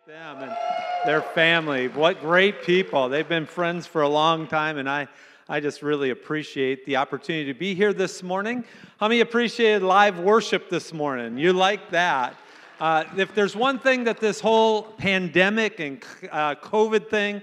Them and their family. What great people. They've been friends for a long time, and I just really appreciate the opportunity to be here this morning. How many appreciated live worship this morning? You like that? If there's one thing that this whole pandemic and COVID thing,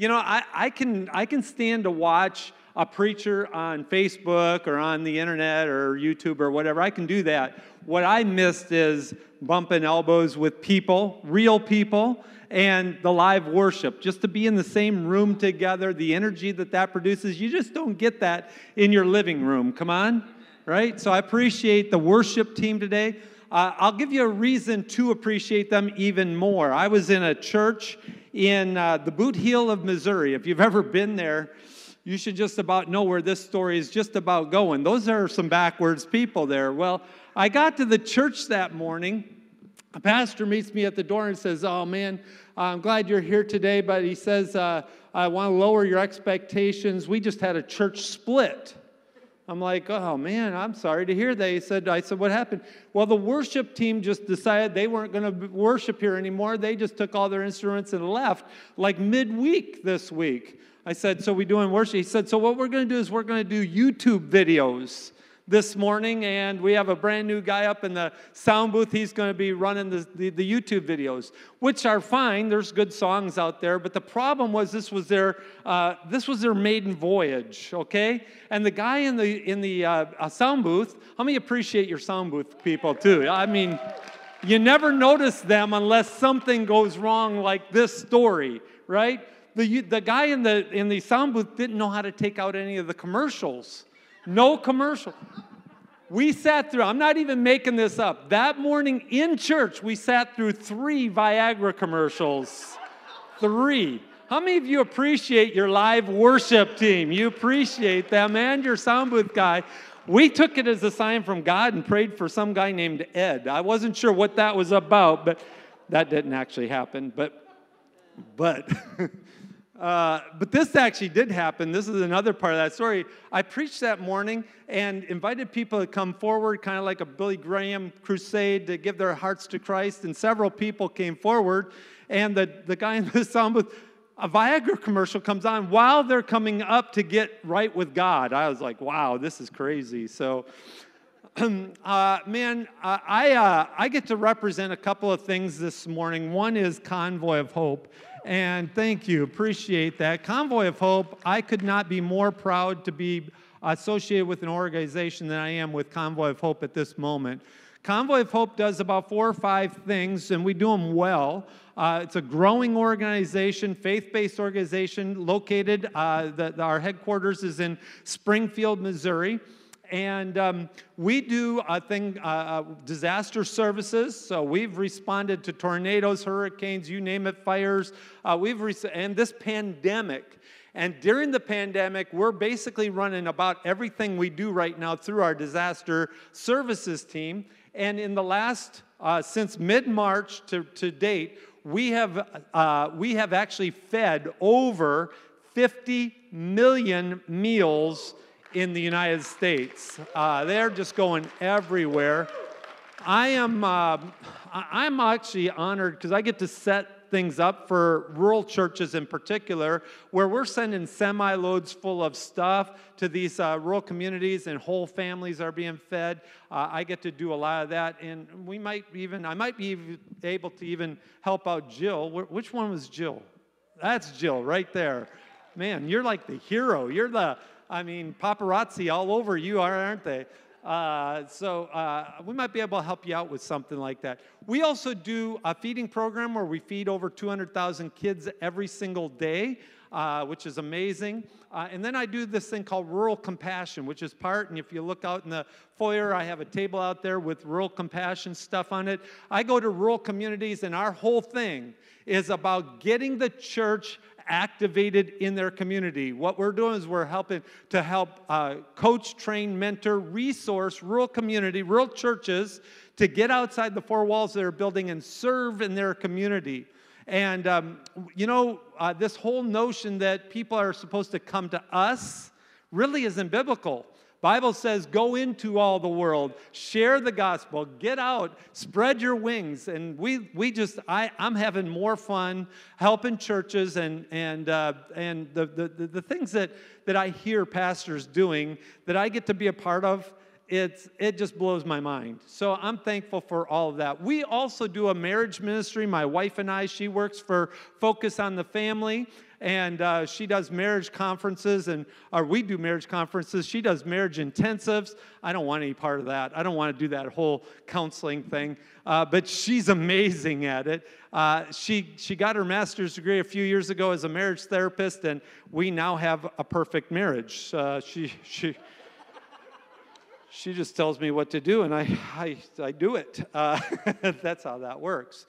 I can stand to watch a preacher on Facebook or on the internet or YouTube or whatever. I can do that. What I missed is bumping elbows with people, real people, and the live worship. Just to be in the same room together, the energy that produces, you just don't get that in your living room. Come on, right? So I appreciate the worship team today. I'll give you a reason to appreciate them even more. I was in a church in the Boot Heel of Missouri. If you've ever been there, you should just about know where this story is just about going. Those are some backwards people there. Well, I got to the church that morning. A pastor meets me at the door and says, "Oh, man, I'm glad you're here today," but he says, "I want to lower your expectations. We just had a church split." I'm like, "Oh, man, I'm sorry to hear that." I said, "What happened?" "Well, the worship team just decided they weren't going to worship here anymore. They just took all their instruments and left like midweek this week." I said, "So we doing worship?" He said, "So what we're going to do is we're going to do YouTube videos this morning, and we have a brand new guy up in the sound booth. He's going to be running the YouTube videos," which are fine. There's good songs out there, but the problem was this was their maiden voyage, okay? And the guy in the sound booth. How many appreciate your sound booth people too? I mean, you never notice them unless something goes wrong, like this story, right? The guy in the sound booth didn't know how to take out any of the commercials. No commercial. We sat through, I'm not even making this up. That morning in church, we sat through 3 Viagra commercials. 3. How many of you appreciate your live worship team? You appreciate them and your sound booth guy. We took it as a sign from God and prayed for some guy named Ed. I wasn't sure what that was about, but that didn't actually happen. But this actually did happen. This is another part of that story. I preached that morning and invited people to come forward, kind of like a Billy Graham crusade, to give their hearts to Christ. And several people came forward. And the guy in the sound booth, a Viagra commercial comes on while they're coming up to get right with God. I was like, wow, this is crazy. So, I get to represent a couple of things this morning. One is Convoy of Hope. And thank you, appreciate that. Convoy of Hope, I could not be more proud to be associated with an organization than I am with Convoy of Hope at this moment. Convoy of Hope does about 4 or 5 things, and we do them well. It's a growing organization, faith-based organization, located, our headquarters is in Springfield, Missouri. And we do disaster services. So we've responded to tornadoes, hurricanes, you name it, fires. And this pandemic. And during the pandemic, we're basically running about everything we do right now through our disaster services team. And in the last, since mid-March to date, we have actually fed over 50 million meals in the United States. They're just going everywhere. I'm actually honored because I get to set things up for rural churches in particular, where we're sending semi-loads full of stuff to these rural communities, and whole families are being fed. I get to do a lot of that, and I might be able to even help out Jill. Which one was Jill? That's Jill right there. Man, you're like the hero. You're paparazzi all over you, aren't they? So we might be able to help you out with something like that. We also do a feeding program where we feed over 200,000 kids every single day, which is amazing. And then I do this thing called Rural Compassion, which is and if you look out in the foyer, I have a table out there with Rural Compassion stuff on it. I go to rural communities, and our whole thing is about getting the church activated in their community. What we're doing is we're helping to help coach, train, mentor, resource rural community, rural churches to get outside the 4 walls of their building and serve in their community. And, this whole notion that people are supposed to come to us really isn't biblical. Bible says, go into all the world, share the gospel, get out, spread your wings. And I'm having more fun helping churches and the things that I hear pastors doing that I get to be a part of. It just blows my mind. So I'm thankful for all of that. We also do a marriage ministry. My wife and I, she works for Focus on the Family, and she does marriage conferences, or we do marriage conferences. She does marriage intensives. I don't want any part of that. I don't want to do that whole counseling thing, but she's amazing at it. She got her master's degree a few years ago as a marriage therapist, and we now have a perfect marriage. She just tells me what to do, and I do it. That's how that works.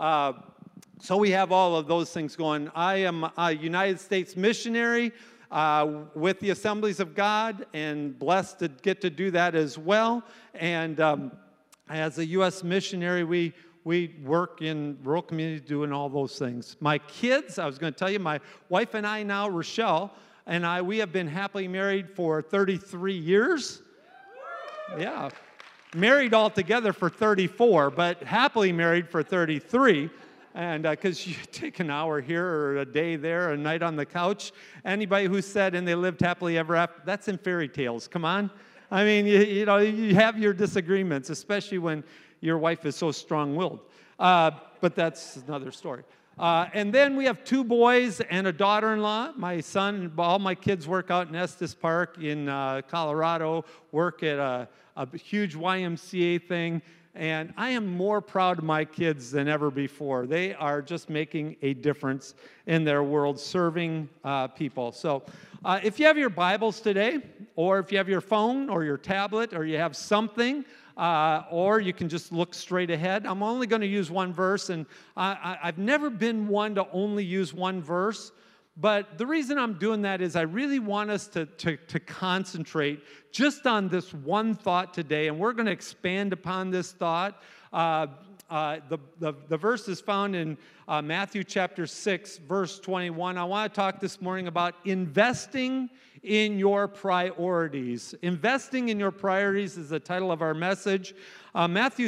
So we have all of those things going. I am a United States missionary with the Assemblies of God, and blessed to get to do that as well. And as a U.S. missionary, we work in rural communities doing all those things. My kids, I was going to tell you, my wife and I now, Rochelle, and we have been happily married for 33 years. Yeah, married altogether for 34, but happily married for 33. And because you take an hour here or a day there, a night on the couch, anybody who said, and they lived happily ever after, that's in fairy tales. Come on. I mean, you have your disagreements, especially when your wife is so strong-willed. But that's another story. And then we have 2 boys and a daughter-in-law. My son, all my kids work out in Estes Park in Colorado, work at a huge YMCA thing. And I am more proud of my kids than ever before. They are just making a difference in their world, serving people. So if you have your Bibles today, or if you have your phone or your tablet, or you have something, or you can just look straight ahead. I'm only going to use one verse, and I've never been one to only use one verse, but the reason I'm doing that is I really want us to concentrate just on this one thought today, and we're going to expand upon this thought. The verse is found in Matthew chapter 6, verse 21. I want to talk this morning about investing in your priorities. Investing in your priorities is the title of our message. Matthew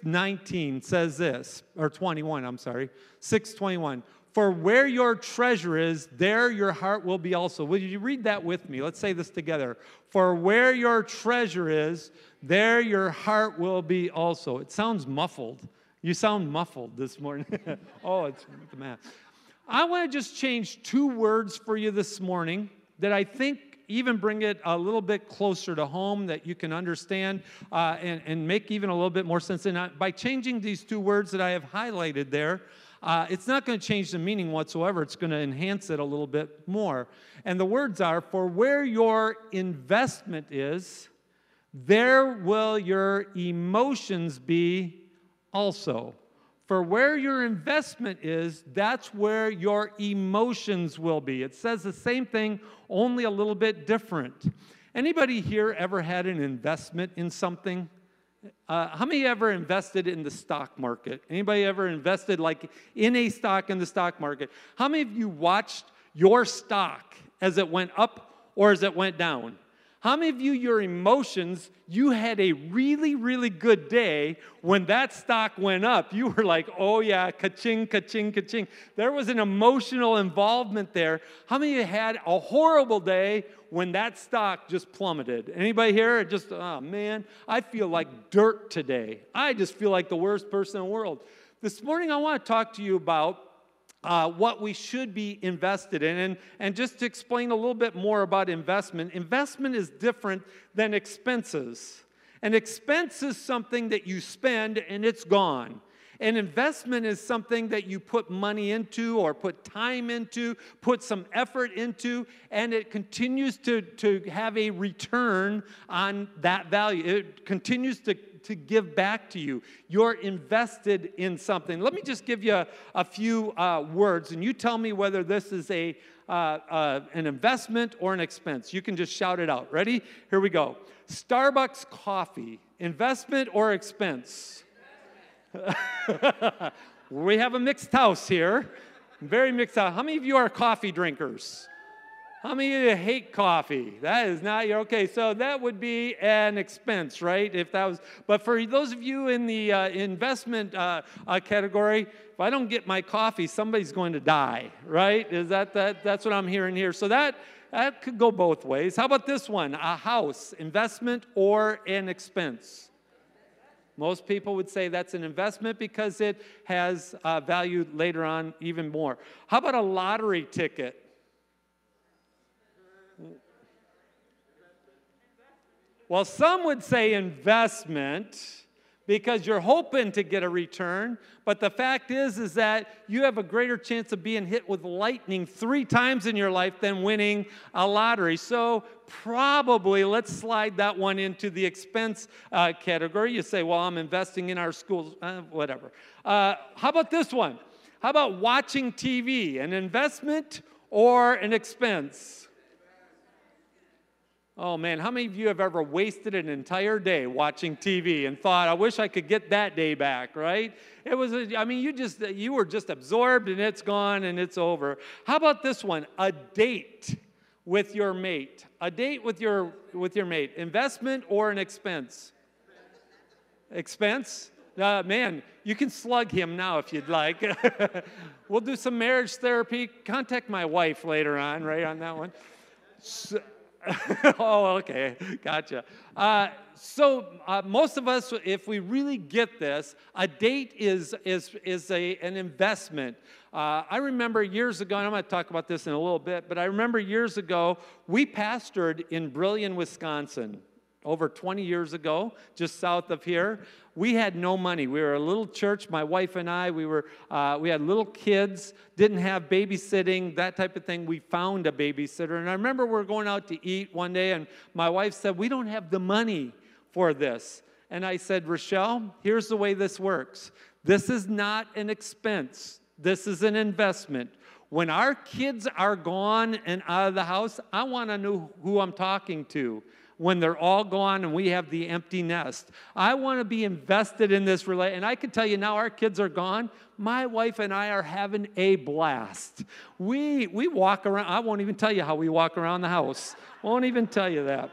6:19 says this, or 21, I'm sorry, 6:21. For where your treasure is, there your heart will be also. Will you read that with me? Let's say this together. For where your treasure is, there your heart will be also. It sounds muffled. You sound muffled this morning. Oh, it's the math. I want to just change 2 words for you this morning that I think even bring it a little bit closer to home, that you can understand and make even a little bit more sense. And by changing these 2 words that I have highlighted there, it's not going to change the meaning whatsoever. It's going to enhance it a little bit more. And the words are, for where your investment is, there will your emotions be also. For where your investment is, that's where your emotions will be. It says the same thing, only a little bit different. Anybody here ever had an investment in something? How many ever invested in the stock market? Anybody ever invested like in a stock in the stock market? How many of you watched your stock as it went up or as it went down? How many of you, your emotions, you had a really, really good day when that stock went up? You were like, oh yeah, ka-ching, ka-ching, ka-ching. There was an emotional involvement there. How many of you had a horrible day when that stock just plummeted? Anybody here? Just, oh man, I feel like dirt today. I just feel like the worst person in the world. This morning I want to talk to you about what we should be invested in. And just to explain a little bit more about investment, investment is different than expenses. An expense is something that you spend and it's gone. An investment is something that you put money into or put time into, put some effort into, and it continues to have a return on that value. It continues to give back to you. You're invested in something. Let me just give you a few words, and you tell me whether this is an investment or an expense. You can just shout it out. Ready? Here we go. Starbucks coffee, investment or expense? We have a mixed house here. Very mixed house. How many of you are coffee drinkers? How many of you hate coffee? That is not your, okay, so that would be an expense, right? If that was, but for those of you in the investment category, if I don't get my coffee, somebody's going to die, right? Is that's what I'm hearing here. So that could go both ways. How about this one? A house, investment or an expense? Most people would say that's an investment because it has value later on even more. How about a lottery ticket? Well, some would say investment because you're hoping to get a return, but the fact is that you have a greater chance of being hit with lightning 3 times in your life than winning a lottery. So probably let's slide that one into the expense category. You say, well, I'm investing in our schools, whatever. How about this one? How about watching TV, an investment or an expense? Oh man, how many of you have ever wasted an entire day watching TV and thought, I wish I could get that day back, right? It was, you were just absorbed and it's gone and it's over. How about this one? A date with your mate. A date with your mate. Investment or an expense? Expense? Man, you can slug him now if you'd like. We'll do some marriage therapy. Contact my wife later on, right, on that one. Oh, okay, gotcha. So most of us, if we really get this, a date is an investment. I remember years ago, and I'm going to talk about this in a little bit, but I remember years ago, we pastored in Brillion, Wisconsin. Over 20 years ago, just south of here. We had no money. We were a little church, my wife and I. We had little kids, didn't have babysitting, that type of thing. We found a babysitter. And I remember we were going out to eat one day, and my wife said, we don't have the money for this. And I said, Rochelle, here's the way this works. This is not an expense. This is an investment. When our kids are gone and out of the house, I want to know who I'm talking to. When they're all gone and we have the empty nest. I want to be invested in this relationship. And I can tell you now our kids are gone. My wife and I are having a blast. We walk around. I won't even tell you how we walk around the house. Won't even tell you that.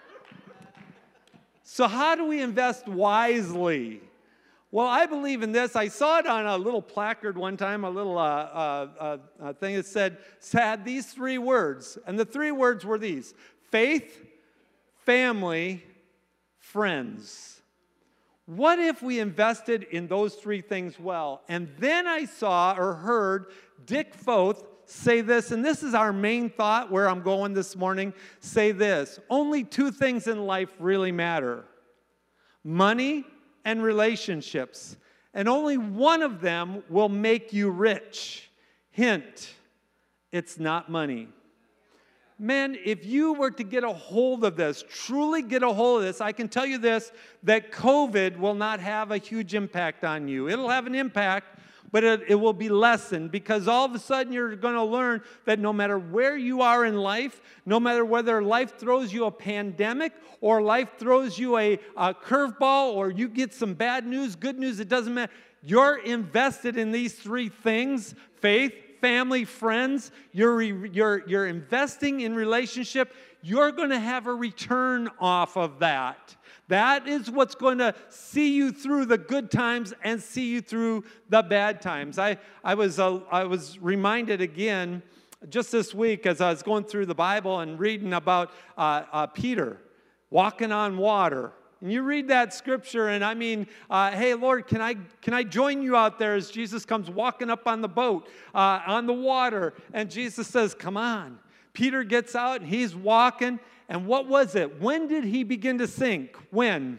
So how do we invest wisely? Well, I believe in this. I saw it on a little placard one time, a little thing that had these 3 words. And the 3 words were these: faith, family, friends. What if we invested in those 3 things well? And then I saw or heard Dick Foth say this, and this is our main thought where I'm going this morning, say this: only 2 things in life really matter: money and relationships. And only one of them will make you rich. Hint, it's not money. Man, if you were to get a hold of this, truly get a hold of this, I can tell you this, that COVID will not have a huge impact on you. It'll have an impact, but it will be lessened, because all of a sudden you're going to learn that no matter where you are in life, no matter whether life throws you a pandemic or life throws you a curveball or you get some bad news, good news, it doesn't matter. You're invested in these 3 things: faith, family, friends. You're investing in relationship. You're going to have a return off of that. That is what's going to see you through the good times and see you through the bad times. I was reminded again just this week as I was going through the Bible and reading about Peter walking on water. And you read that scripture, and I mean, hey, Lord, can I join you out there as Jesus comes walking up on the boat, on the water? And Jesus says, come on. Peter gets out, and he's walking. And what was it? When did he begin to sink? When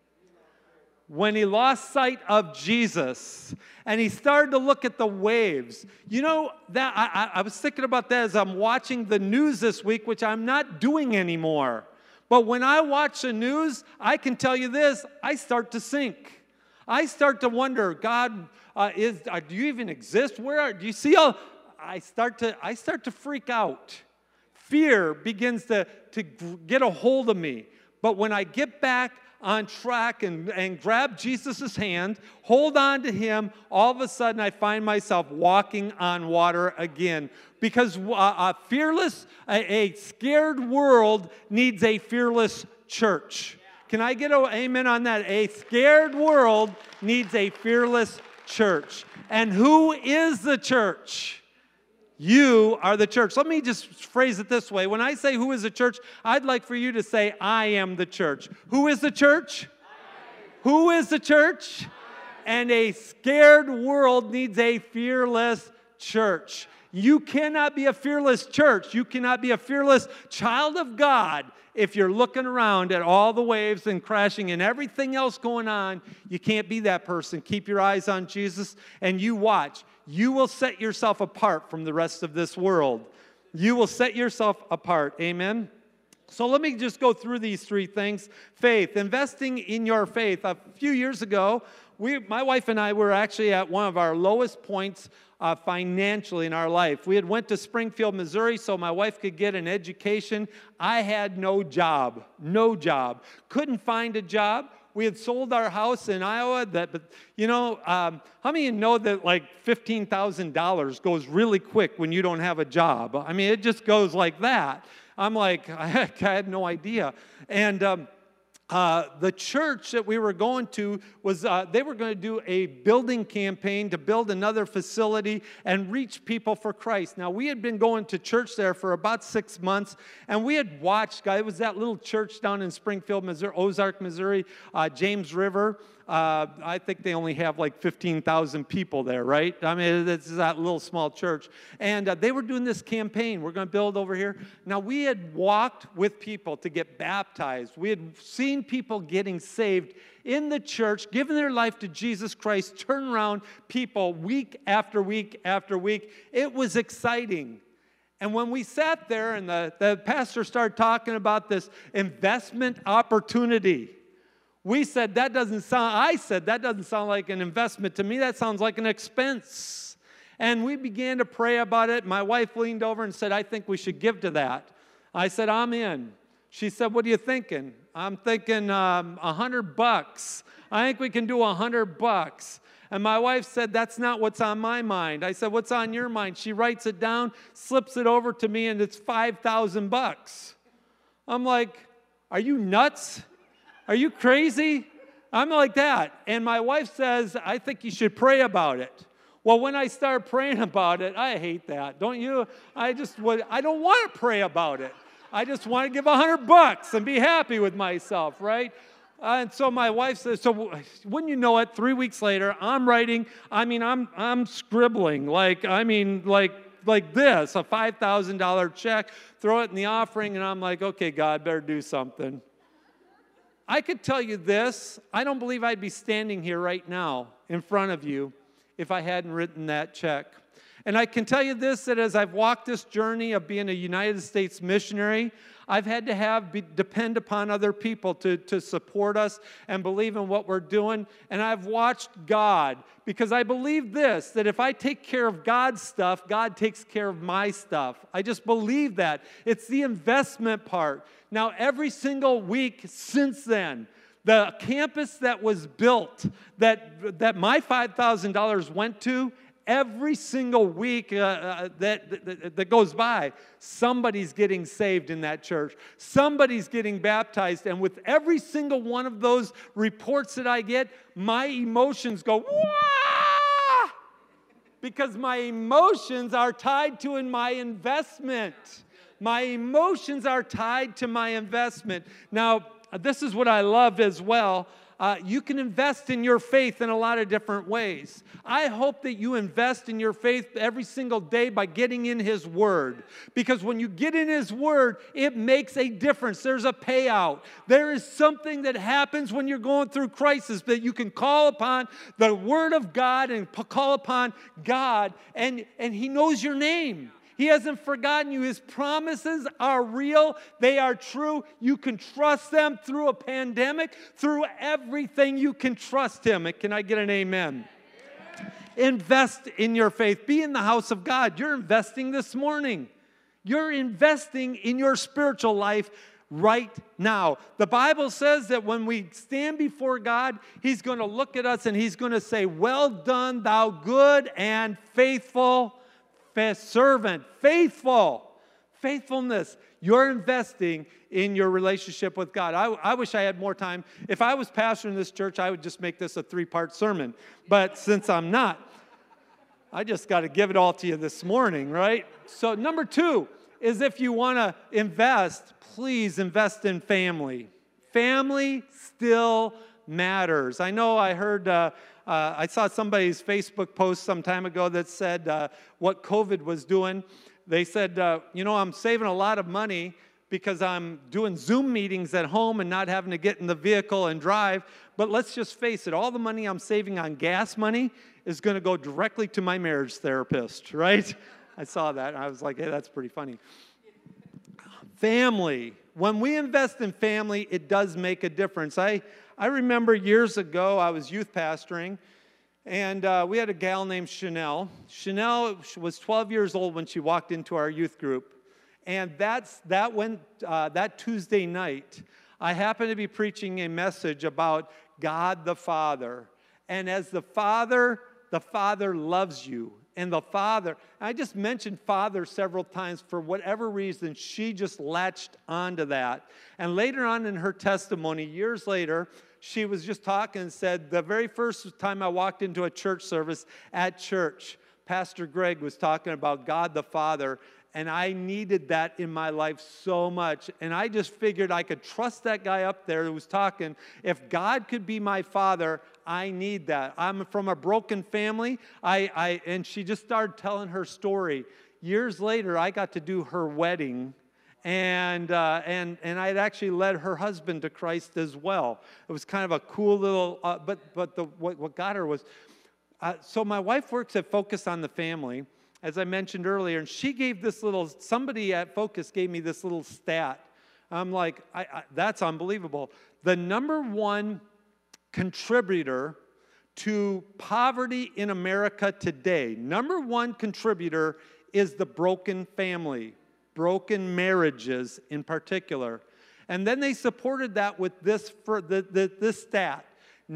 he lost sight of Jesus. And he started to look at the waves. You know, that I was thinking about that as I'm watching the news this week, which I'm not doing anymore. But when I watch the news, I can tell you this, I start to sink. I start to wonder, God, do you even exist? Do you see all? I start to freak out. Fear begins to get a hold of me. But when I get back on track and grab Jesus' hand, hold on to him, all of a sudden I find myself walking on water again. Because a scared world needs a fearless church. Can I get an amen on that? A scared world needs a fearless church. And who is the church? You are the church. Let me just phrase it this way. When I say who is the church, I'd like for you to say, I am the church. Who is the church? Who is the church? And a scared world needs a fearless church. You cannot be a fearless church. You cannot be a fearless child of God if you're looking around at all the waves and crashing and everything else going on. You can't be that person. Keep your eyes on Jesus and you watch. You will set yourself apart from the rest of this world. You will set yourself apart. Amen? So let me just go through these three things. Faith, investing in your faith. A few years ago, my wife and I were actually at one of our lowest points financially in our life. We had went to Springfield, Missouri, so my wife could get an education. I had no job. Couldn't find a job. We had sold our house in Iowa. How many of you know that like $15,000 goes really quick when you don't have a job? I mean, it just goes like that. I'm like, I had no idea. And the church that we were going to was, they were going to do a building campaign to build another facility and reach people for Christ. Now, we had been going to church there for about 6 months, and we had watched, it was that little church down in Springfield, Missouri, Ozark, Missouri, James River. I think they only have like 15,000 people there, right? I mean, it's that little small church. And they were doing this campaign. We're going to build over here. Now, we had walked with people to get baptized. We had seen people getting saved in the church, giving their life to Jesus Christ, turn around people week after week after week. It was exciting. And when we sat there and the pastor started talking about this investment opportunity, I said, that doesn't sound like an investment to me. That sounds like an expense. And we began to pray about it. My wife leaned over and said, I think we should give to that. I said, I'm in. She said, what are you thinking? I'm thinking $100. I think we can do $100. And my wife said, that's not what's on my mind. I said, what's on your mind? She writes it down, slips it over to me, and it's $5,000. I'm like, are you nuts? Are you crazy? I'm like that. And my wife says, I think you should pray about it. Well, when I start praying about it, I hate that. Don't you? I don't want to pray about it. I just want to give $100 and be happy with myself, right? And so my wife says, so wouldn't you know it, 3 weeks later, I'm writing, I'm scribbling, like this, a $5,000 check, throw it in the offering, and I'm like, okay, God, better do something. I could tell you this, I don't believe I'd be standing here right now in front of you if I hadn't written that check. And I can tell you this, that as I've walked this journey of being a United States missionary, I've had to depend upon other people to support us and believe in what we're doing. And I've watched God, because I believe this, that if I take care of God's stuff, God takes care of my stuff. I just believe that. It's the investment part. Now, every single week since then, the campus that was built, that my $5,000 went to, every single week that goes by, somebody's getting saved in that church. Somebody's getting baptized. And with every single one of those reports that I get, my emotions go, wah! Because my emotions are tied to my investment. My emotions are tied to my investment. Now, this is what I love as well. You can invest in your faith in a lot of different ways. I hope that you invest in your faith every single day by getting in His Word. Because when you get in His Word, it makes a difference. There's a payout. There is something that happens when you're going through crisis, that you can call upon the Word of God and call upon God, and He knows your name. He hasn't forgotten you. His promises are real. They are true. You can trust them through a pandemic. Through everything, you can trust Him. Can I get an amen? Invest in your faith. Be in the house of God. You're investing this morning. You're investing in your spiritual life right now. The Bible says that when we stand before God, He's going to look at us and He's going to say, well done, thou good and faithful servant. Faithfulness. You're investing in your relationship with God. I wish I had more time. If I was pastoring this church, I would just make this a 3-part sermon. But since I'm not, I just got to give it all to you this morning, right? So number 2 is if you want to invest, please invest in family. Family still matters. I know I heard, I saw somebody's Facebook post some time ago that said what COVID was doing. They said, I'm saving a lot of money because I'm doing Zoom meetings at home and not having to get in the vehicle and drive. But let's just face it, all the money I'm saving on gas money is going to go directly to my marriage therapist, right? I saw that, and I was like, hey, that's pretty funny. Family. When we invest in family, it does make a difference. I remember years ago, I was youth pastoring, and we had a gal named Chanel. Chanel was 12 years old when she walked into our youth group. And that Tuesday night, I happened to be preaching a message about God the Father. And as the Father loves you. And the Father, I just mentioned Father several times for whatever reason, she just latched onto that. And later on in her testimony, years later, she was just talking and said, the very first time I walked into a church service at church, Pastor Greg was talking about God the Father, and I needed that in my life so much. And I just figured I could trust that guy up there who was talking. If God could be my Father, I need that. I'm from a broken family. And she just started telling her story. Years later, I got to do her wedding. And I had actually led her husband to Christ as well. It was kind of a cool little, what got her was, so my wife works at Focus on the Family, as I mentioned earlier, and she gave somebody at Focus gave me this little stat. I'm like, that's unbelievable. The number 1 contributor to poverty in America today, number 1 contributor is the broken family. Broken marriages in particular. And then they supported that with this stat.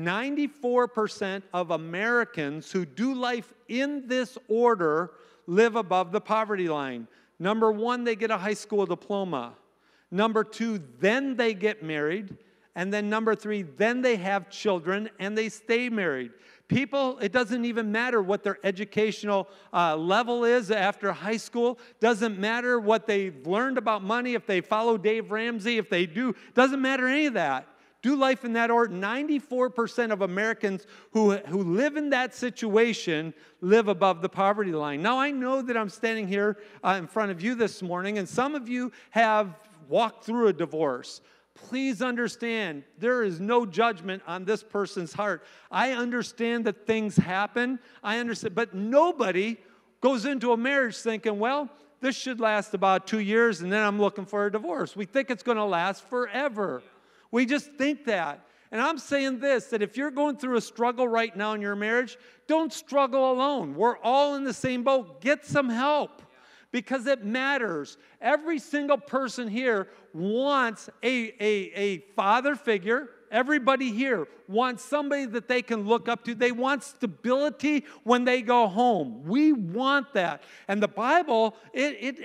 94% of Americans who do life in this order live above the poverty line. Number 1, they get a high school diploma. Number 2, then they get married. And then number 3, then they have children and they stay married. People, it doesn't even matter what their educational level is after high school. Doesn't matter what they've learned about money, if they follow Dave Ramsey, if they do. Doesn't matter any of that. Do life in that order. 94% of Americans who live in that situation live above the poverty line. Now, I know that I'm standing here in front of you this morning, and some of you have walked through a divorce. Please understand, there is no judgment on this person's heart. I understand that things happen. I understand, but nobody goes into a marriage thinking, well, this should last about 2 years, and then I'm looking for a divorce. We think it's going to last forever. We just think that. And I'm saying this, that if you're going through a struggle right now in your marriage, don't struggle alone. We're all in the same boat. Get some help. Because it matters. Every single person here wants a father figure. Everybody here wants somebody that they can look up to. They want stability when they go home. We want that. And the Bible, it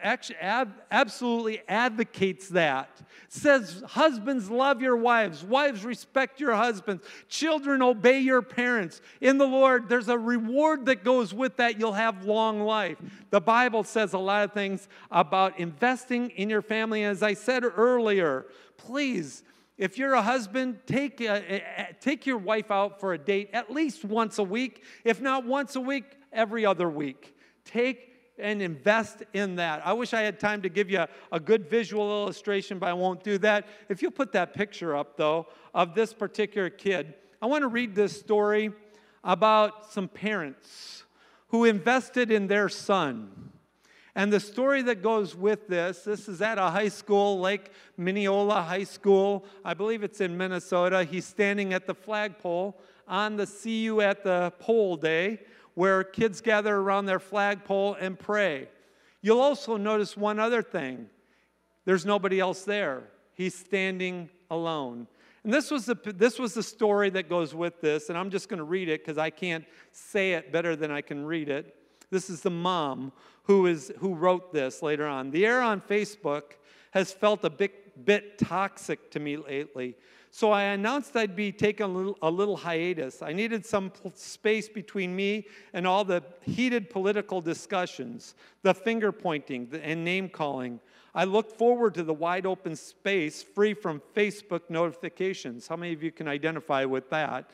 absolutely advocates that. It says, husbands, love your wives. Wives, respect your husbands. Children, obey your parents. In the Lord, there's a reward that goes with that. You'll have long life. The Bible says a lot of things about investing in your family. As I said earlier, please, if you're a husband, take your wife out for a date at least once a week. If not once a week, every other week. Take and invest in that. I wish I had time to give you a good visual illustration, but I won't do that. If you'll put that picture up, though, of this particular kid, I want to read this story about some parents who invested in their son. And the story that goes with this is at a high school, Lake Minneola High School. I believe it's in Minnesota. He's standing at the flagpole on the See You at the Pole Day, where kids gather around their flagpole and pray. You'll also notice one other thing. There's nobody else there. He's standing alone. And this was the story that goes with this, and I'm just going to read it because I can't say it better than I can read it. This is the mom who wrote this later on. The air on Facebook has felt a bit toxic to me lately, so I announced I'd be taking a little hiatus. I needed some space between me and all the heated political discussions, the finger pointing and name calling. I look forward to the wide open space free from Facebook notifications. How many of you can identify with that?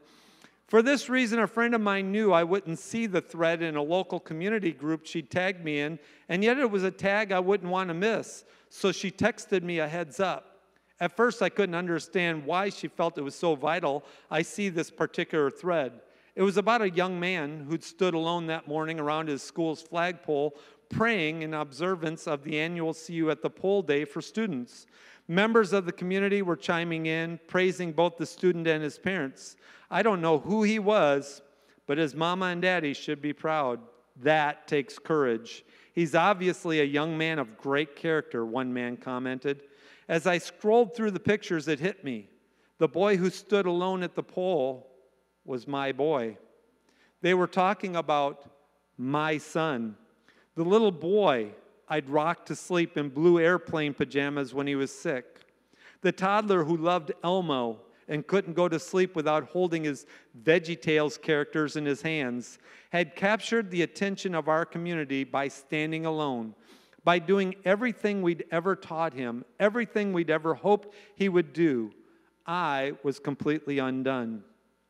For this reason, a friend of mine knew I wouldn't see the thread in a local community group she tagged me in, and yet it was a tag I wouldn't want to miss. So she texted me a heads up. At first, I couldn't understand why she felt it was so vital I see this particular thread. It was about a young man who'd stood alone that morning around his school's flagpole, praying in observance of the annual See You at the Pole Day for students. Members of the community were chiming in, praising both the student and his parents. I don't know who he was, but his mama and daddy should be proud. That takes courage. He's obviously a young man of great character, one man commented. As I scrolled through the pictures, it hit me. The boy who stood alone at the pole was my boy. They were talking about my son. The little boy I'd rocked to sleep in blue airplane pajamas when he was sick. The toddler who loved Elmo and couldn't go to sleep without holding his VeggieTales characters in his hands, had captured the attention of our community by standing alone, by doing everything we'd ever taught him, everything we'd ever hoped he would do. I was completely undone.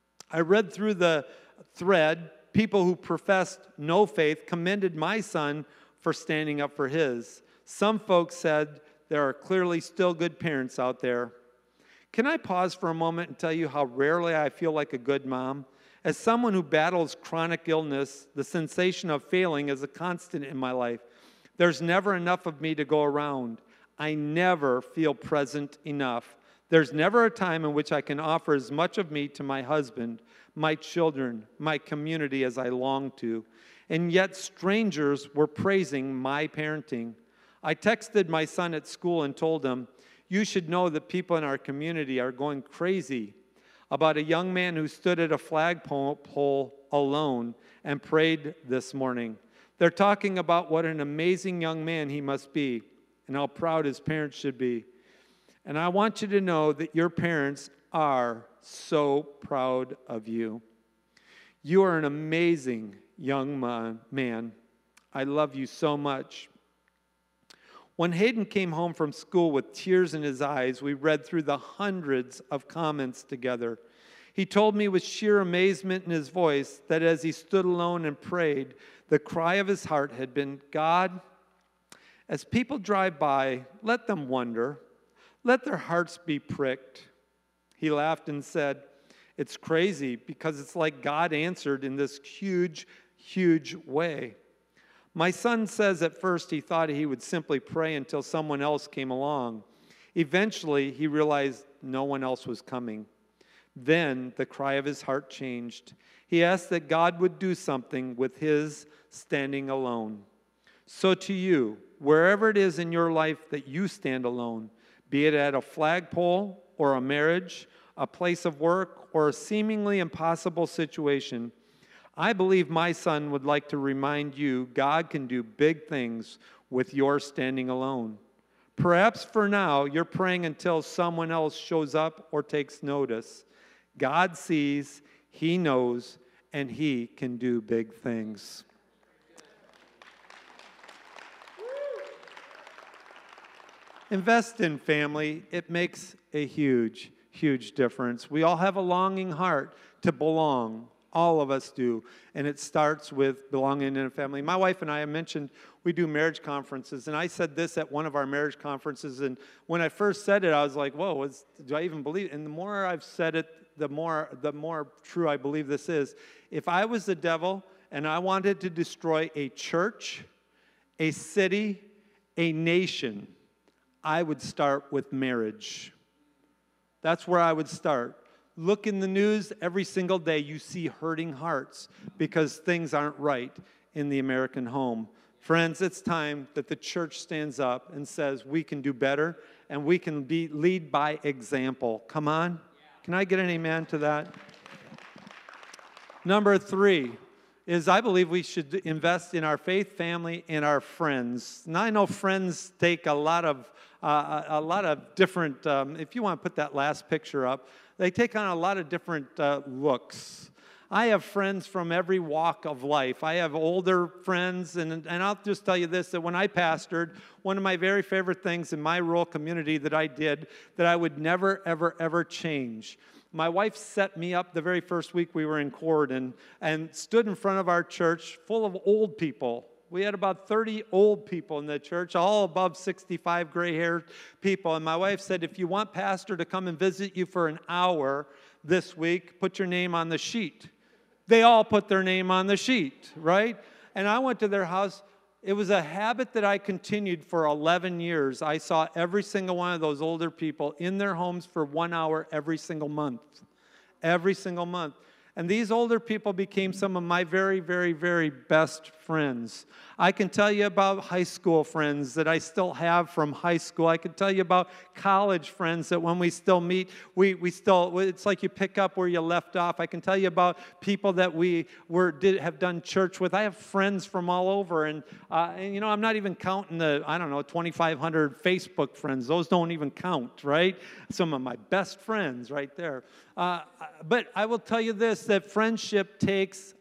I read through the thread. People who professed no faith commended my son for standing up for his. Some folks said there are clearly still good parents out there. Can I pause for a moment and tell you how rarely I feel like a good mom? As someone who battles chronic illness, the sensation of failing is a constant in my life. There's never enough of me to go around. I never feel present enough. There's never a time in which I can offer as much of me to my husband, my children, my community as I long to. And yet strangers were praising my parenting. I texted my son at school and told him, you should know that people in our community are going crazy about a young man who stood at a flagpole alone and prayed this morning. They're talking about what an amazing young man he must be and how proud his parents should be. And I want you to know that your parents are so proud of you. You are an amazing young man. I love you so much. When Hayden came home from school with tears in his eyes, we read through the hundreds of comments together. He told me with sheer amazement in his voice that as he stood alone and prayed, the cry of his heart had been, God, as people drive by, let them wonder. Let their hearts be pricked. He laughed and said, it's crazy because it's like God answered in this huge, huge way. My son says at first he thought he would simply pray until someone else came along. Eventually, he realized no one else was coming. Then the cry of his heart changed. He asked that God would do something with his standing alone. So to you, wherever it is in your life that you stand alone, be it at a flagpole or a marriage, a place of work, or a seemingly impossible situation, I believe my son would like to remind you God can do big things with your standing alone. Perhaps for now, you're praying until someone else shows up or takes notice. God sees, He knows, and He can do big things. Invest in family. It makes a huge, huge difference. We all have a longing heart to belong. All of us do. And it starts with belonging in a family. My wife and I mentioned we do marriage conferences. And I said this at one of our marriage conferences. And when I first said it, I was like, whoa, do I even believe it? And the more I've said it, the more true I believe this is. If I was the devil and I wanted to destroy a church, a city, a nation, I would start with marriage. That's where I would start. Look in the news every single day. You see hurting hearts because things aren't right in the American home. Friends, it's time that the church stands up and says we can do better and we can lead by example. Come on. Can I get an amen to that? Number 3 is I believe we should invest in our faith, family, and our friends. Now I know friends take a lot of different. If you want to put that last picture up, they take on a lot of different looks. I have friends from every walk of life. I have older friends, and I'll just tell you this, that when I pastored, one of my very favorite things in my rural community that I did that I would never, ever, ever change. My wife set me up the very first week we were in Corydon and stood in front of our church full of old people. We had about 30 old people in the church, all above 65 gray-haired people. And my wife said, if you want pastor to come and visit you for an hour this week, put your name on the sheet. They all put their name on the sheet, right? And I went to their house. It was a habit that I continued for 11 years. I saw every single one of those older people in their homes for 1 hour every single month. Every single month. And these older people became some of my very, very, very best friends. I can tell you about high school friends that I still have from high school. I can tell you about college friends that when we still meet, we still, it's like you pick up where you left off. I can tell you about people that have done church with. I have friends from all over. And you know, I'm not even counting the, 2,500 Facebook friends. Those don't even count, right? Some of my best friends right there. But I will tell you this, that friendship takes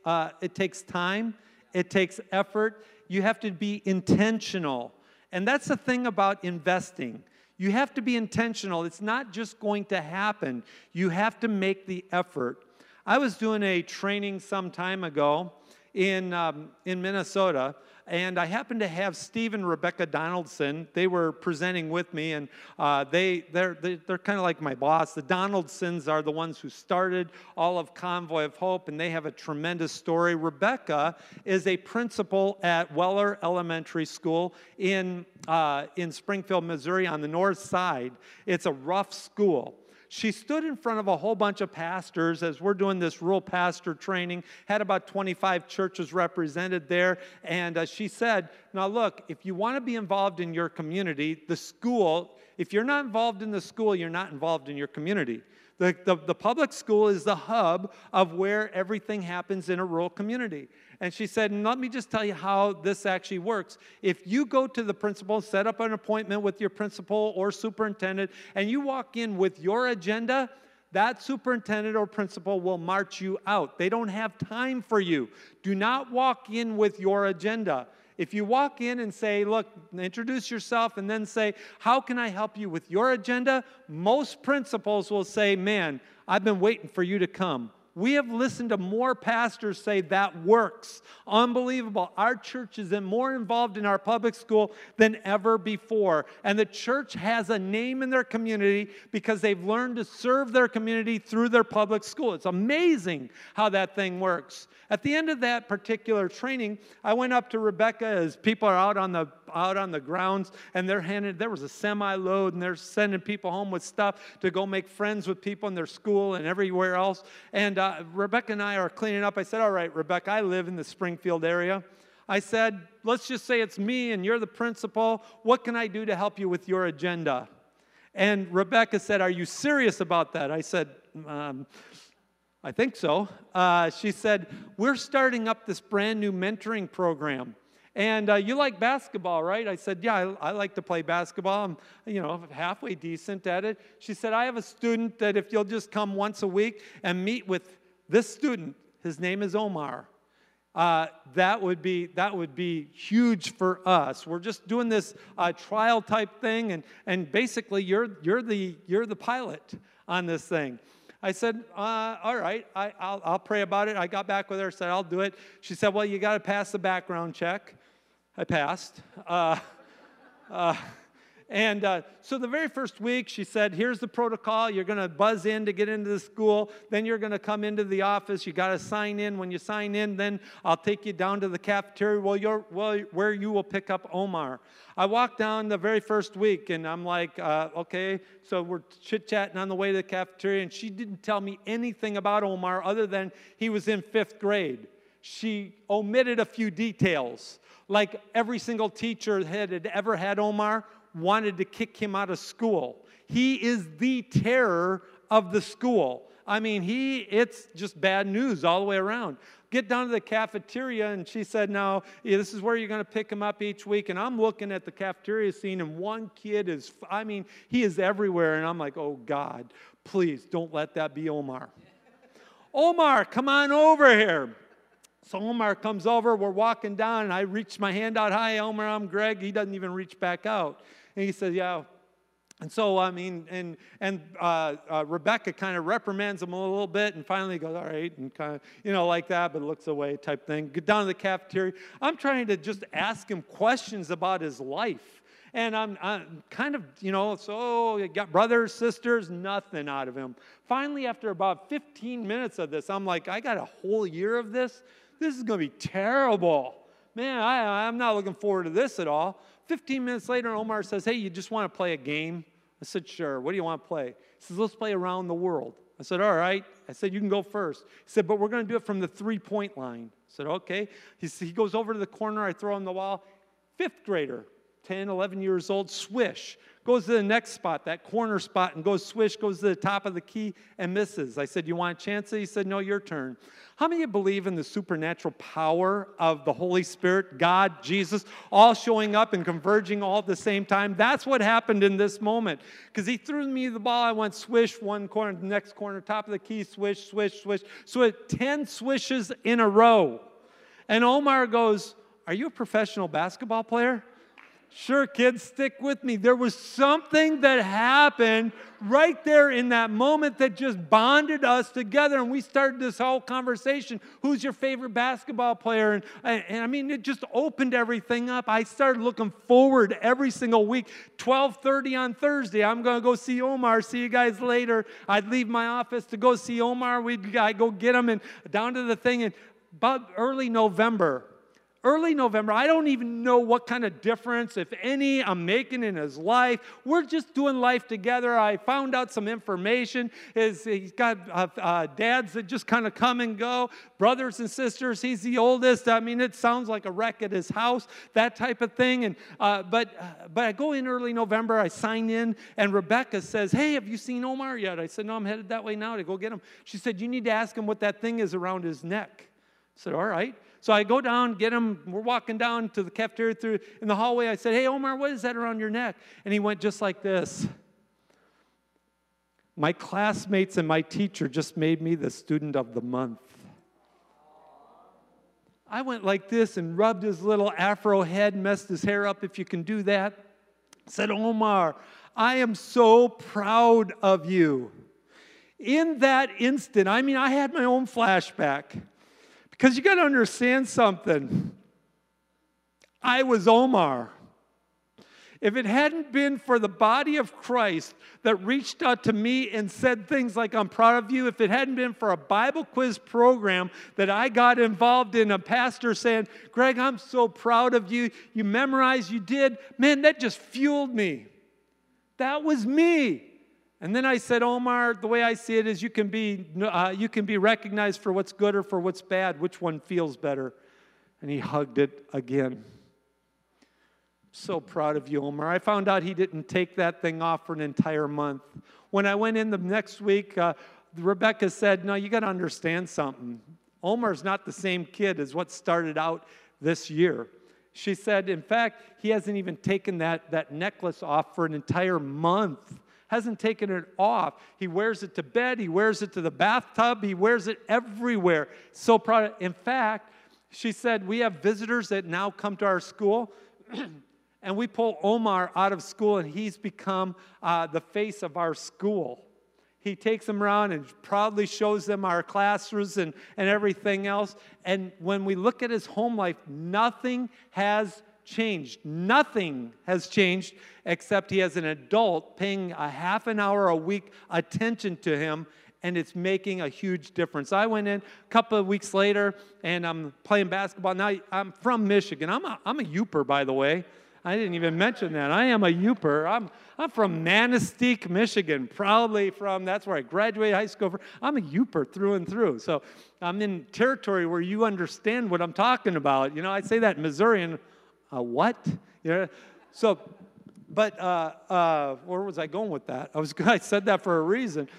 time, it takes effort. You have to be intentional. And that's the thing about investing. You have to be intentional. It's not just going to happen. You have to make the effort. I was doing a training some time ago in Minnesota, and I happened to have Steve and Rebecca Donaldson. They were presenting with me, and they're kind of like my boss. The Donaldsons are the ones who started all of Convoy of Hope, and they have a tremendous story. Rebecca is a principal at Weller Elementary School in Springfield, Missouri, on the north side. It's a rough school. She stood in front of a whole bunch of pastors as we're doing this rural pastor training, had about 25 churches represented there, and she said, now look, if you want to be involved in your community, the school, if you're not involved in the school, you're not involved in your community. The public school is the hub of where everything happens in a rural community. And she said, and let me just tell you how this actually works. If you go to the principal, set up an appointment with your principal or superintendent, and you walk in with your agenda, that superintendent or principal will march you out. They don't have time for you. Do not walk in with your agenda. If you walk in and say, look, introduce yourself, and then say, how can I help you with your agenda? Most principals will say, man, I've been waiting for you to come. We have listened to more pastors say that works. Unbelievable. Our church is more involved in our public school than ever before. And the church has a name in their community because they've learned to serve their community through their public school. It's amazing how that thing works. At the end of that particular training, I went up to Rebecca as people are out on the grounds, and there was a semi-load, and they're sending people home with stuff to go make friends with people in their school and everywhere else. And Rebecca and I are cleaning up. I said, all right, Rebecca, I live in the Springfield area. I said, let's just say it's me and you're the principal. What can I do to help you with your agenda? And Rebecca said, are you serious about that? I said, I think so. She said, we're starting up this brand new mentoring program. And you like basketball, right? I said, yeah, I like to play basketball. I'm, halfway decent at it. She said, I have a student that if you'll just come once a week and meet with this student, his name is Omar. That would be huge for us. We're just doing this trial type thing, and basically you're the pilot on this thing. I said, all right, I'll pray about it. I got back with her, said, I'll do it. She said, well, you got to pass the background check. I passed. So the very first week, she said, here's the protocol. You're going to buzz in to get into the school. Then you're going to come into the office. You got to sign in. When you sign in, then I'll take you down to the cafeteria where you will pick up Omar. I walked down the very first week, and I'm like, okay. So we're chit-chatting on the way to the cafeteria, and she didn't tell me anything about Omar other than he was in 5th grade. She omitted a few details. Like every single teacher had ever had Omar wanted to kick him out of school. He is the terror of the school. I mean, it's just bad news all the way around. Get down to the cafeteria, and she said, no, this is where you're going to pick him up each week. And I'm looking at the cafeteria scene, and one kid he is everywhere. And I'm like, oh, God, please don't let that be Omar. Omar, come on over here. So Omar comes over, we're walking down, and I reach my hand out. Hi, Omar, I'm Greg. He doesn't even reach back out. And he says, yeah. And so, Rebecca kind of reprimands him a little bit, and finally goes, all right, and kind of, like that, but looks away type thing. Get down to the cafeteria. I'm trying to just ask him questions about his life. And I'm kind of, so you got brothers, sisters, nothing out of him. Finally, after about 15 minutes of this, I'm like, I got a whole year of this? This is going to be terrible. Man, I'm not looking forward to this at all. 15 minutes later, Omar says, hey, you just want to play a game? I said, sure. What do you want to play? He says, let's play around the world. I said, all right. I said, you can go first. He said, but we're going to do it from the three-point line. I said, okay. He goes over to the corner. I throw him the ball. Fifth grader, 10, 11 years old, swish. Goes to the next spot, that corner spot, and goes swish, goes to the top of the key and misses. I said, you want a chance? He said, no, your turn. How many of you believe in the supernatural power of the Holy Spirit, God, Jesus, all showing up and converging all at the same time? That's what happened in this moment. Because he threw me the ball, I went swish, one corner, the next corner, top of the key, swish, swish, swish. So 10 swishes in a row. And Omar goes, are you a professional basketball player? Sure, kids, stick with me. There was something that happened right there in that moment that just bonded us together, and we started this whole conversation. Who's your favorite basketball player? And I mean, it just opened everything up. I started looking forward every single week. 12:30 on Thursday, I'm going to go see Omar. See you guys later. I'd leave my office to go see Omar. I'd go get him and down to the thing. And about early November, I don't even know what kind of difference, if any, I'm making in his life. We're just doing life together. I found out some information. He's got dads that just kind of come and go, brothers and sisters. He's the oldest. I mean, it sounds like a wreck at his house, that type of thing. And but I go in early November. I sign in, and Rebecca says, hey, have you seen Omar yet? I said, no, I'm headed that way now to go get him. She said, you need to ask him what that thing is around his neck. I said, all right. So I go down, get him. We're walking down to the cafeteria through in the hallway. I said, hey, Omar, what is that around your neck? And he went just like this. My classmates and my teacher just made me the student of the month. I went like this and rubbed his little afro head, messed his hair up, if you can do that. Said, Omar, I am so proud of you. In that instant, I mean, I had my own flashback. Because you got to understand something. I was Omar. If it hadn't been for the body of Christ that reached out to me and said things like, I'm proud of you, if it hadn't been for a Bible quiz program that I got involved in, a pastor saying, Greg, I'm so proud of you. You memorized, you did. Man, that just fueled me. That was me. And then I said, Omar, the way I see it is you can be recognized for what's good or for what's bad. Which one feels better? And he hugged it again. So proud of you, Omar. I found out he didn't take that thing off for an entire month. When I went in the next week, Rebecca said, no, you got to understand something. Omar's not the same kid as what started out this year. She said, in fact, he hasn't even taken that necklace off for an entire month. Hasn't taken it off. He wears it to bed. He wears it to the bathtub. He wears it everywhere. So proud of it. In fact, she said, we have visitors that now come to our school, and we pull Omar out of school, and he's become the face of our school. He takes them around and proudly shows them our classrooms and everything else. And when we look at his home life, nothing has changed. Nothing has changed except he has an adult paying a half an hour a week attention to him, and it's making a huge difference. I went in a couple of weeks later, and I'm playing basketball. Now, I'm from Michigan. I'm a Yooper, by the way. I didn't even mention that. I am a Yooper. I'm from Manistee, Michigan, proudly from, that's where I graduated high school. I'm a Yooper through and through. So I'm in territory where you understand what I'm talking about. You know, I say that in Missouri, and what? You know, so But where was I going with that? I said that for a reason.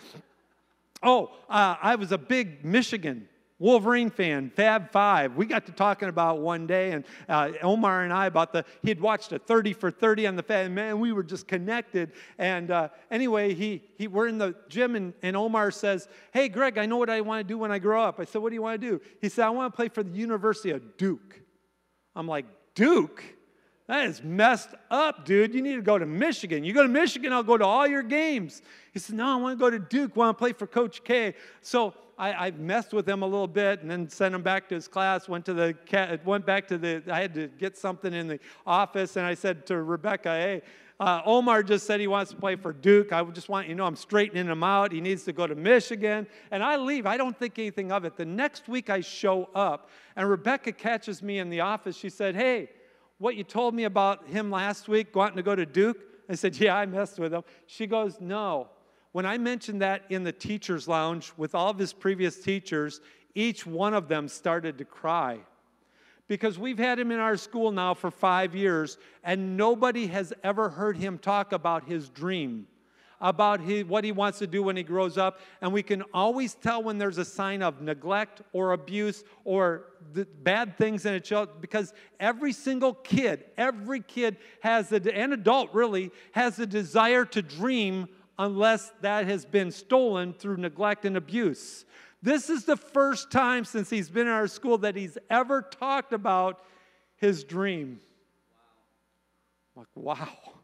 I was a big Michigan Wolverine fan, Fab Five. We got to talking about one day, and Omar and I about he'd watched a 30 for 30 on the Fab, and man, we were just connected. And anyway, we're in the gym, and Omar says, "Hey, Greg, I know what I want to do when I grow up." I said, "What do you want to do?" He said, "I want to play for the University of Duke." I'm like, "Duke? That is messed up, dude. You need to go to Michigan. You go to Michigan, I'll go to all your games." He said, "No, I want to go to Duke. I want to play for Coach K." So I messed with him a little bit and then sent him back to his class, I had to get something in the office, and I said to Rebecca, "Hey, Omar just said he wants to play for Duke. I just want you to know I'm straightening him out. He needs to go to Michigan." And I leave. I don't think anything of it. The next week I show up, and Rebecca catches me in the office. She said, "Hey, what you told me about him last week, wanting to go to Duke?" I said, "Yeah, I messed with him." She goes, "No. When I mentioned that in the teacher's lounge with all of his previous teachers, each one of them started to cry. Because we've had him in our school now for 5 years, and nobody has ever heard him talk about his dream, about what he wants to do when he grows up. And we can always tell when there's a sign of neglect or abuse or bad things in a child, because every single kid, has, an adult really, has a desire to dream unless that has been stolen through neglect and abuse. This is the first time since he's been in our school that he's ever talked about his dream." I'm like,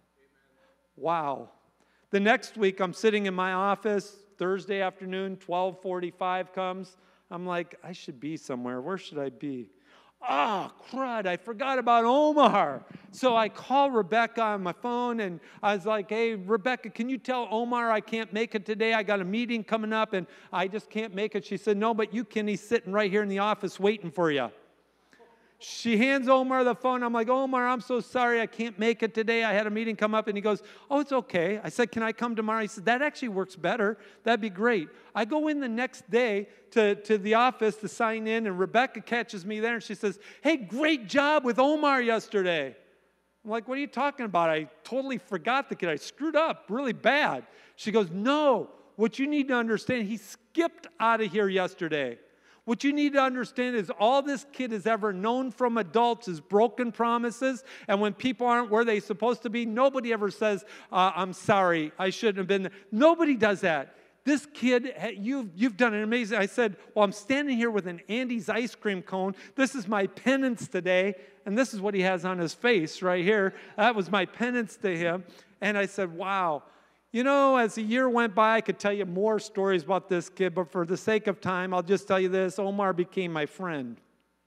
wow. The next week, I'm sitting in my office, Thursday afternoon, 12:45 comes. I'm like, I should be somewhere. Where should I be? Oh, crud, I forgot about Omar. So I call Rebecca on my phone, and I was like, "Hey, Rebecca, can you tell Omar I can't make it today? I got a meeting coming up, and I just can't make it." She said, "No, but you can. He's sitting right here in the office waiting for you." She hands Omar the phone. I'm like, "Omar, I'm so sorry I can't make it today. I had a meeting come up." And he goes, "Oh, it's okay." I said, "Can I come tomorrow?" He said, "That actually works better. That'd be great." I go in the next day to the office to sign in, and Rebecca catches me there, and she says, "Hey, great job with Omar yesterday." I'm like, "What are you talking about? I totally forgot the kid. I screwed up really bad." She goes, "No, what you need to understand, he skipped out of here yesterday. What you need to understand is all this kid has ever known from adults is broken promises, and when people aren't where they're supposed to be, nobody ever says, 'I'm sorry, I shouldn't have been there.'" Nobody does that. This kid, you've done an amazing. I said, "Well, I'm standing here with an Andy's ice cream cone. This is my penance today." And this is what he has on his face right here. That was my penance to him. And I said, wow. You know, as the year went by, I could tell you more stories about this kid, but for the sake of time, I'll just tell you this. Omar became my friend.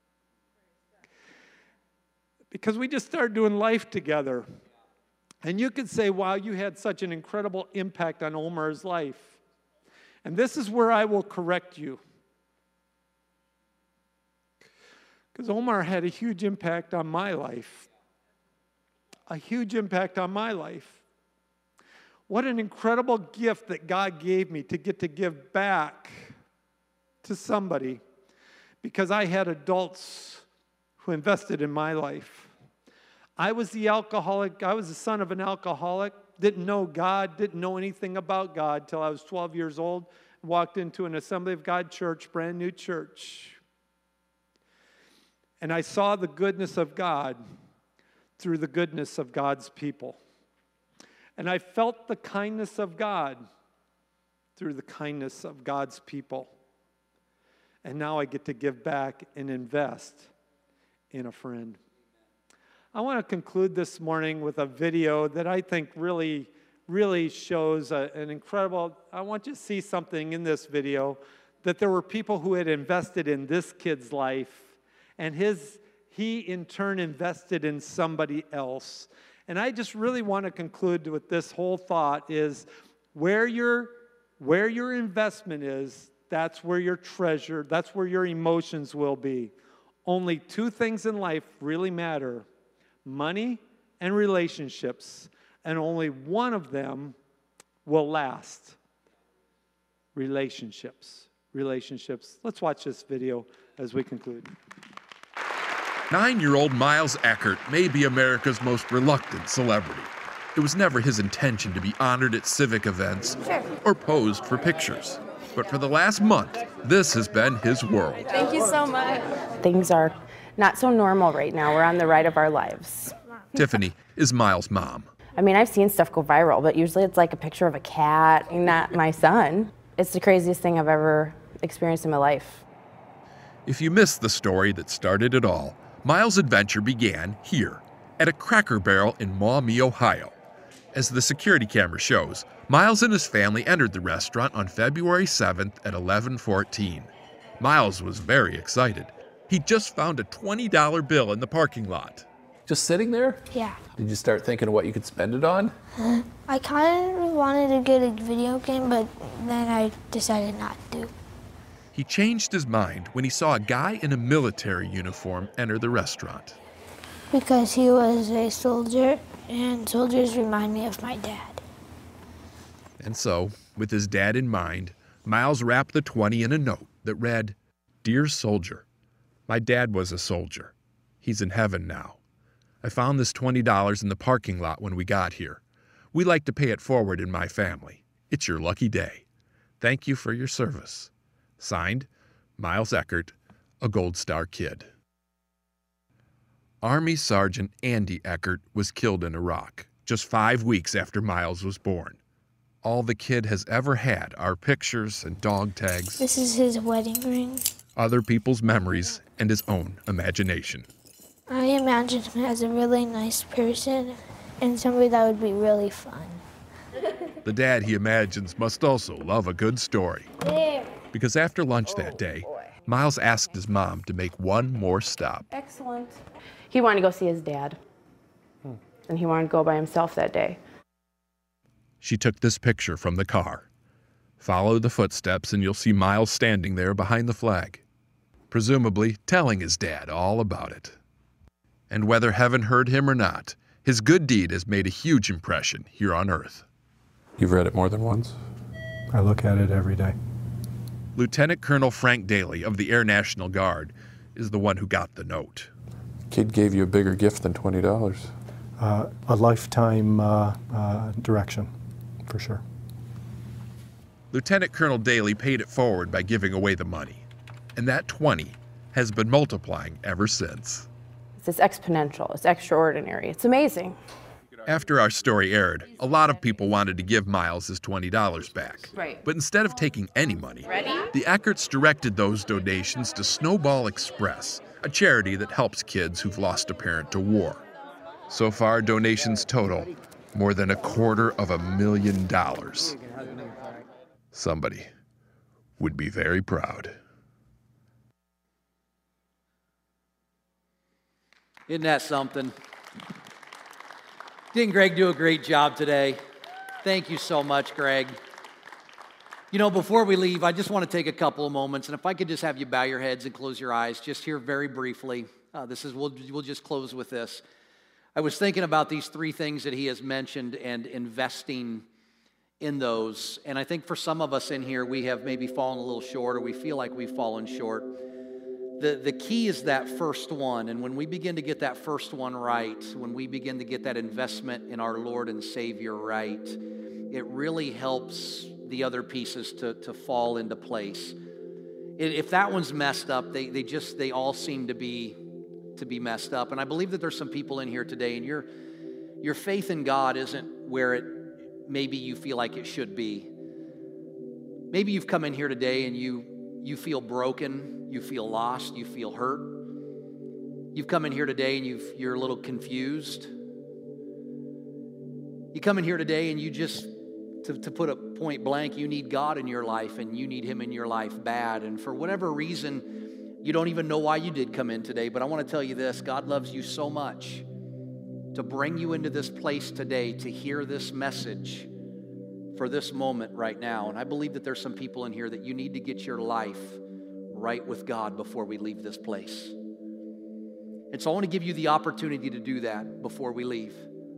Because we just started doing life together. And you could say, wow, you had such an incredible impact on Omar's life. And this is where I will correct you. Because Omar had a huge impact on my life. A huge impact on my life. What an incredible gift that God gave me to get to give back to somebody, because I had adults who invested in my life. I was the alcoholic. I was the son of an alcoholic, didn't know God, didn't know anything about God till I was 12 years old, walked into an Assembly of God church, brand new church. And I saw the goodness of God through the goodness of God's people. And I felt the kindness of God through the kindness of God's people. And now I get to give back and invest in a friend. I want to conclude this morning with a video that I think really shows an incredible. I want you to see something in this video, that there were people who had invested in this kid's life, and he in turn invested in somebody else. And I just really want to conclude with this whole thought is where your investment is, that's where your treasure, that's where your emotions will be. Only two things in life really matter: money and relationships. And only one of them will last. Relationships. Let's watch this video as we conclude. 9-year-old Miles Eckert may be America's most reluctant celebrity. It was never his intention to be honored at civic events or posed for pictures. But for the last month, this has been his world. Thank you so much. Things are not so normal right now. We're on the ride of our lives. Tiffany is Miles' mom. I mean, I've seen stuff go viral, but usually it's like a picture of a cat, not my son. It's the craziest thing I've ever experienced in my life. If you missed the story that started it all, Miles' adventure began here, at a Cracker Barrel in Maumee, Ohio. As the security camera shows, Miles and his family entered the restaurant on February 7th at 11:14. Miles was very excited. He just found a $20 bill in the parking lot. Just sitting there? Yeah. Did you start thinking of what you could spend it on? I kind of wanted to get a video game, but then I decided not to. He changed his mind when he saw a guy in a military uniform enter the restaurant. Because he was a soldier, and soldiers remind me of my dad. And so, with his dad in mind, Miles wrapped the 20 in a note that read, "Dear soldier, my dad was a soldier. He's in heaven now. I found this $20 in the parking lot when we got here. We like to pay it forward in my family. It's your lucky day. Thank you for your service. Signed, Miles Eckert, a Gold Star Kid." Army Sergeant Andy Eckert was killed in Iraq just 5 weeks after Miles was born. All the kid has ever had are pictures and dog tags, This is his wedding ring. other people's memories, and his own imagination. I imagine him as a really nice person and somebody that would be really fun. The dad he imagines must also love a good story. Because after lunch that day, Miles asked his mom to make one more stop. Excellent. He wanted to go see his dad. And he wanted to go by himself that day. She took this picture from the car. Follow the footsteps and you'll see Miles standing there behind the flag, presumably telling his dad all about it. And whether heaven heard him or not, his good deed has made a huge impression here on earth. You've read it more than once? I look at it every day. Lieutenant Colonel Frank Daly of the Air National Guard is the one who got the note. Kid gave you a bigger gift than $20. A lifetime direction, for sure. Lieutenant Colonel Daly paid it forward by giving away the money, and that 20 has been multiplying ever since. It's exponential. It's extraordinary. It's amazing. After our story aired, a lot of people wanted to give Miles his $20 back. Right. But instead of taking any money, the Eckerts directed those donations to Snowball Express, a charity that helps kids who've lost a parent to war. So far, donations total more than $250,000. Somebody would be very proud. Isn't that something? Didn't Greg do a great job today? Thank you so much, Greg. You know, before we leave, I just want to take a couple of moments, and if I could just have you bow your heads and close your eyes, just here very briefly. We'll just close with this. I was thinking about these three things that he has mentioned and investing in those, and I think for some of us in here, we have maybe fallen a little short, or we feel like we've fallen short. The key is that first one, and when we begin to get that first one right, when we begin to get that investment in our Lord and Savior right, it really helps the other pieces to fall into place. If that one's messed up, they all seem to be messed up. And I believe that there's some people in here today, and your faith in God isn't where it maybe you feel like it should be. Maybe you've come in here today and you feel broken. You feel lost, you feel hurt. You've come in here today and you're a little confused. You come in here today and you just, to put it point blank, you need God in your life and you need Him in your life bad. And for whatever reason, you don't even know why you did come in today. But I want to tell you this, God loves you so much to bring you into this place today to hear this message for this moment right now. And I believe that there's some people in here that you need to get your life right with God before we leave this place. And so I want to give you the opportunity to do that before we leave.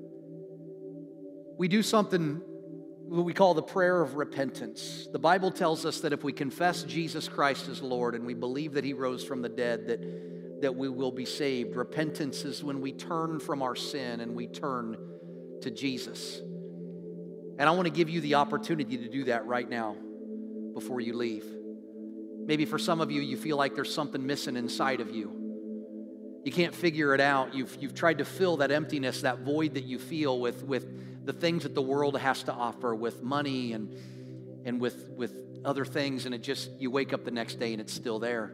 We do something what we call the prayer of repentance. The Bible tells us that if we confess Jesus Christ as Lord and we believe that He rose from the dead, that we will be saved. Repentance is when we turn from our sin and we turn to Jesus. And I want to give you the opportunity to do that right now before you leave. Maybe for some of you, you feel like there's something missing inside of you. You can't figure it out. You've tried to fill that emptiness, that void that you feel with the things that the world has to offer, with money and with other things, and you wake up the next day and it's still there.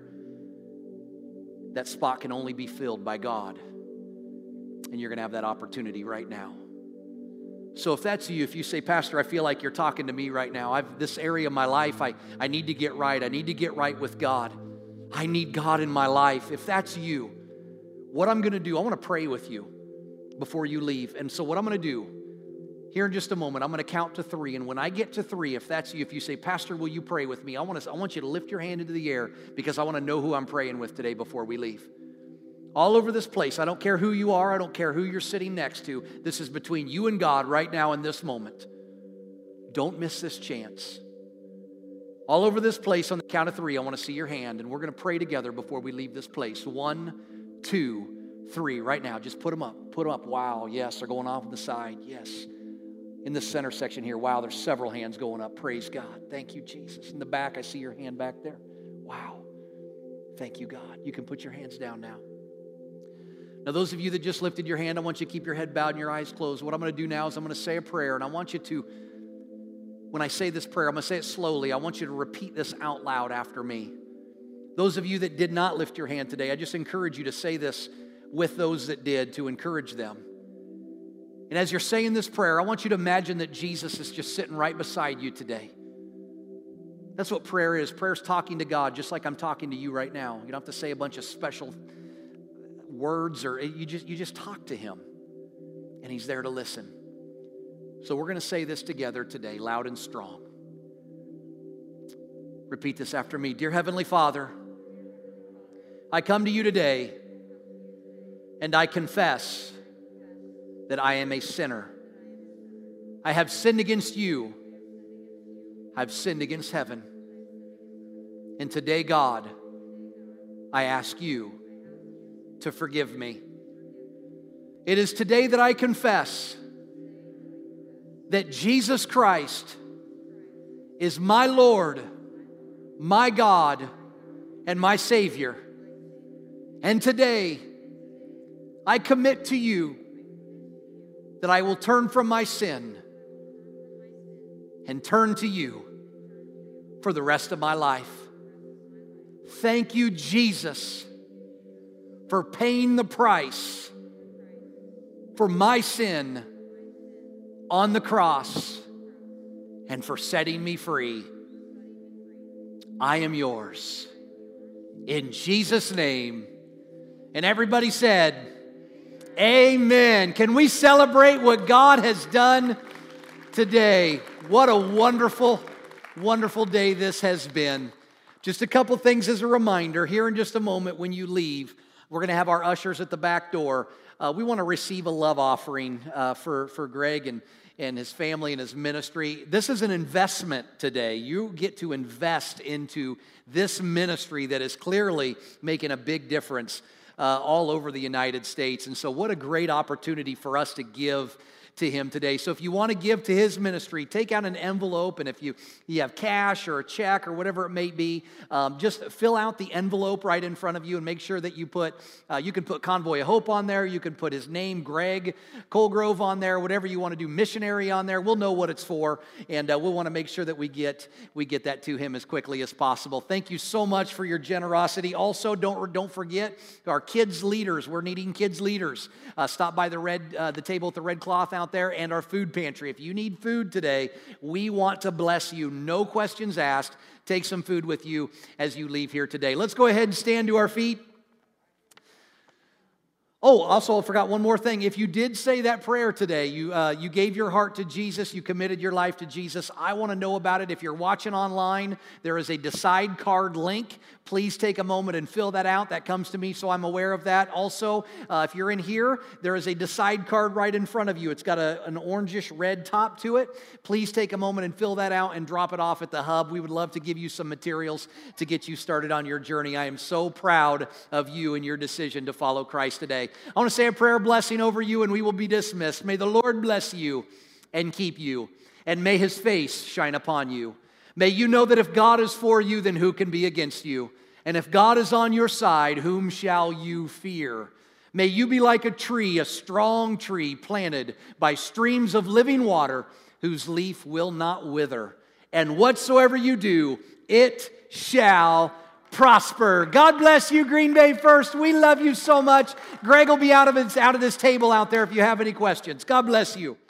That spot can only be filled by God. And you're going to have that opportunity right now. So if that's you, if you say, Pastor, I feel like you're talking to me right now. This area of my life, I need to get right. I need to get right with God. I need God in my life. If that's you, what I'm going to do, I want to pray with you before you leave. And so what I'm going to do, here in just a moment, I'm going to count to 3. And when I get to 3, if that's you, if you say, Pastor, will you pray with me? I want you to lift your hand into the air because I want to know who I'm praying with today before we leave. All over this place, I don't care who you are, I don't care who you're sitting next to. This is between you and God right now in this moment. Don't miss this chance. All over this place, on the count of 3, I want to see your hand, and we're going to pray together before we leave this place. 1, 2, 3, right now. Just put them up. Put them up. Wow, yes, they're going off to the side. Yes. In the center section here, wow, there's several hands going up. Praise God. Thank you, Jesus. In the back, I see your hand back there. Wow. Thank you, God. You can put your hands down now. Now, those of you that just lifted your hand, I want you to keep your head bowed and your eyes closed. What I'm going to do now is I'm going to say a prayer, and I want you to, when I say this prayer, I'm going to say it slowly. I want you to repeat this out loud after me. Those of you that did not lift your hand today, I just encourage you to say this with those that did, to encourage them. And as you're saying this prayer, I want you to imagine that Jesus is just sitting right beside you today. That's what prayer is. Prayer is talking to God, just like I'm talking to you right now. You don't have to say a bunch of special words, or you just talk to him, and he's there to listen. So we're going to say this together today, loud and strong. Repeat this after me. Dear Heavenly Father, I come to you today, and I confess that I am a sinner. I have sinned against you. I've sinned against heaven. And today, God, I ask you to forgive me. It is today that I confess that Jesus Christ is my Lord, my God, and my Savior. And today, I commit to you that I will turn from my sin and turn to you for the rest of my life. Thank you, Jesus, for paying the price for my sin on the cross and for setting me free. I am yours. In Jesus' name. And everybody said, amen. Can we celebrate what God has done today? What a wonderful, wonderful day this has been. Just a couple things as a reminder. Here in just a moment when you leave, we're going to have our ushers at the back door. We want to receive a love offering for Greg and his family and his ministry. This is an investment today. You get to invest into this ministry that is clearly making a big difference all over the United States. And so what a great opportunity for us to give to him today. So if you want to give to his ministry, take out an envelope, and if you have cash or a check or whatever it may be, just fill out the envelope right in front of you and make sure that you can put Convoy of Hope on there, you can put his name, Greg Colgrove, on there, whatever you want to do, missionary on there. We'll know what it's for, and we'll want to make sure that we get that to him as quickly as possible. Thank you so much for your generosity. Also, don't forget our kids leaders. We're needing kids leaders. Stop by the table with the red cloth out there, and our food pantry. If you need food today, we want to bless you. No questions asked. Take some food with you as you leave here today. Let's go ahead and stand to our feet. Oh, also, I forgot one more thing. If you did say that prayer today, you gave your heart to Jesus, you committed your life to Jesus, I want to know about it. If you're watching online, there is a Decide card link. Please take a moment and fill that out. That comes to me, so I'm aware of that. Also, if you're in here, there is a Decide card right in front of you. It's got an orangish red top to it. Please take a moment and fill that out and drop it off at the hub. We would love to give you some materials to get you started on your journey. I am so proud of you and your decision to follow Christ today. I want to say a prayer blessing over you and we will be dismissed. May the Lord bless you and keep you, and may his face shine upon you. May you know that if God is for you, then who can be against you? And if God is on your side, whom shall you fear? May you be like a tree, a strong tree planted by streams of living water, whose leaf will not wither. And whatsoever you do, it shall prosper. God bless you, Green Bay First. We love you so much. Greg will be out of this table out there if you have any questions. God bless you.